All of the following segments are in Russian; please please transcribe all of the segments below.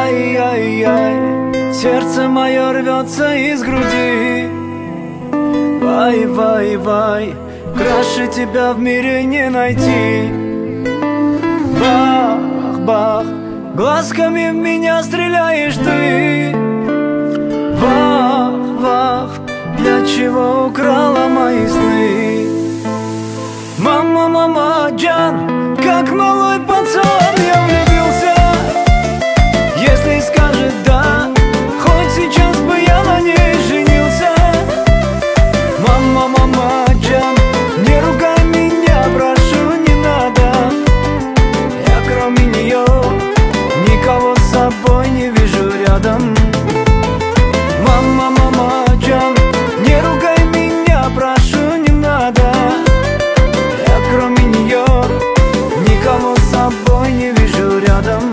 Ай-яй-яй, сердце мое рвется из груди. Вай-вай-вай, краше тебя в мире не найти. Бах-бах, глазками в меня стреляешь ты. Вах-вах, для чего украла мои сны? Мама, мама, Джан, как малой пацан я влюбился. Если скажет да, хоть сейчас бы я на ней женился. Мама, мама, Джан, не ругай меня, прошу, не надо. Я кроме нее никого с собой не вижу рядом. Мама, мама, Джан, не ругай меня, прошу, не надо. Я кроме нее никого с собой не вижу рядом.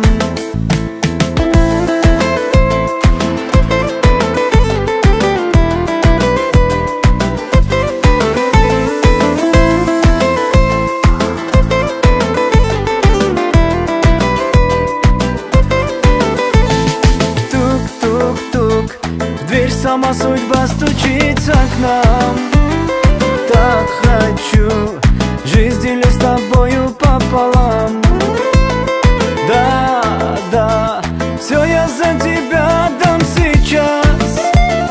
Тук-тук-тук, в дверь сама судьба стучится к нам. Так хочу жизнь делю с тобою пополам. Да, да, все я за тебя дам сейчас.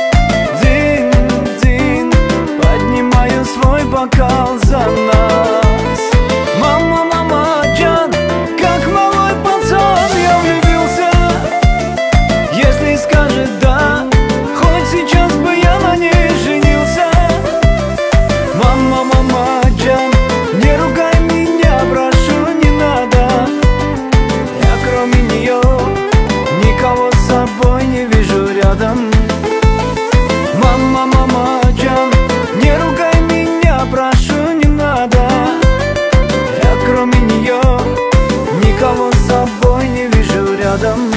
Дин-дин, поднимаю свой бокал за нас. Мама, мама, Джан, как малой пацан я влюбился. Если скажет да, хоть сейчас бы я на ней женился. Мама, мама, Джан, не ругай меня, прошу, не надо. Я кроме нее никого с собой не вижу рядом. Мама, мама, Джан, не ругай меня, прошу, не надо. Я кроме нее никого с собой не вижу рядом.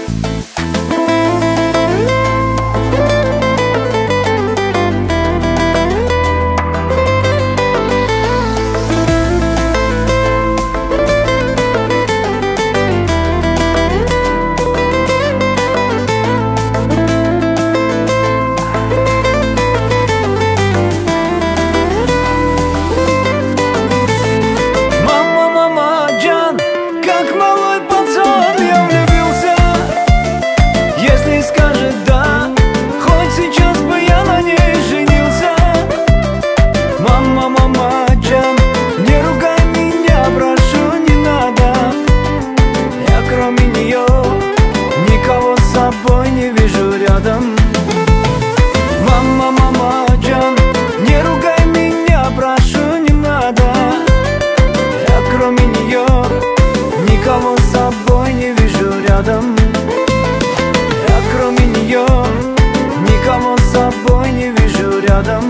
Не вижу рядом. Мама, мама, Джан, не ругай меня, прошу, не надо. Я кроме нее никого с собой не вижу рядом. Я кроме нее никого с собой не вижу рядом.